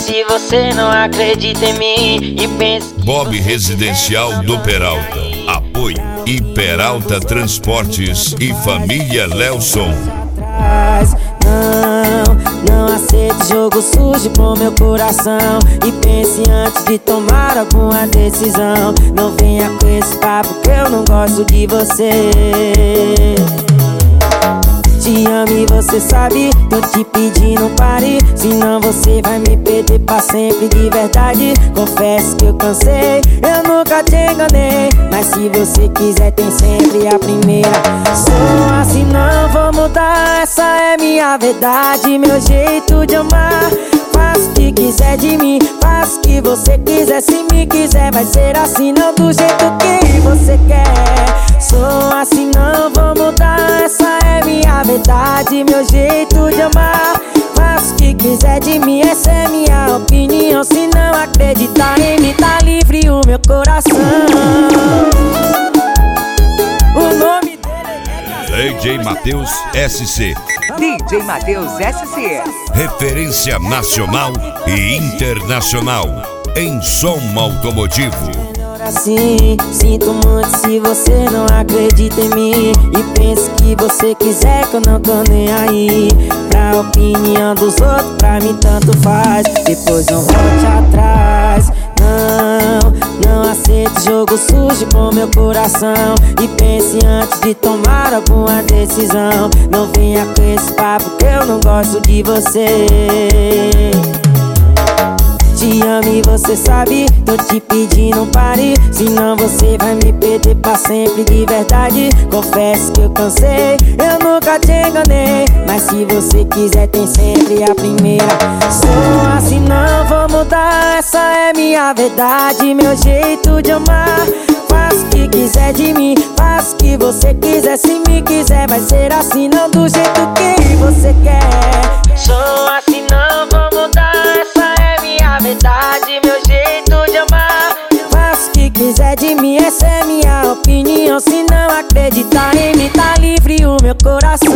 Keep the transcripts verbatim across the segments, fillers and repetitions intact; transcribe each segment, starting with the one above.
se você não acredita em mim e pensa que Bob Residencial do Peralta. Apoio e Peralta Transportes e Família Lelson. Não, não aceito jogo sujo com meu coração. E pense antes de tomar alguma decisão. Não venha com esse papo que eu não gosto de você. Te amo e você sabe, tô te pedindo pare. Senão você vai me perder pra sempre de verdade. Confesso que eu cansei, eu nunca te enganei. Mas se você quiser tem sempre a primeira. Sou assim, não vou mudar, essa é minha verdade. Meu jeito de amar, faço o que quiser de mim, faço o que você quiser. Se me quiser vai ser assim, não do jeito que você quer. Sou assim, não vou mudar, essa é minha verdade. Meu jeito de amar, faço o que quiser de mim, essa é minha opinião. Se não acreditar em mim, tá livre o meu coração. O nome dele é D J Matheus S C. D J Matheus S C. Referência nacional e internacional em som automotivo. Assim, sinto muito se você não acredita em mim e pensa que você quiser que eu não tô nem aí. Pra opinião dos outros, pra mim tanto faz. Depois não volte atrás. Não, não aceito jogo sujo com meu coração. E pense antes de tomar alguma decisão. Não venha com esse papo que eu não gosto de você. Te amo e você sabe, tô te pedindo pare. Senão você vai me perder pra sempre de verdade. Confesso que eu cansei, eu nunca te enganei. Mas se você quiser tem sempre a primeira. Sou assim, não vou mudar, essa é minha verdade. Meu jeito de amar, faço o que quiser de mim, faço o que você quiser. Se me quiser vai ser assim, não do jeito que você quer. Sou assim, não vou mudar, essa é minha verdade. Meu jeito de amar, faço o que quiser de mim, essa é minha opinião. Se não acreditar em mim, tá livre o meu coração.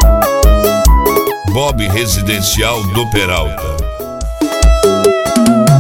Bob Residencial do Peralta.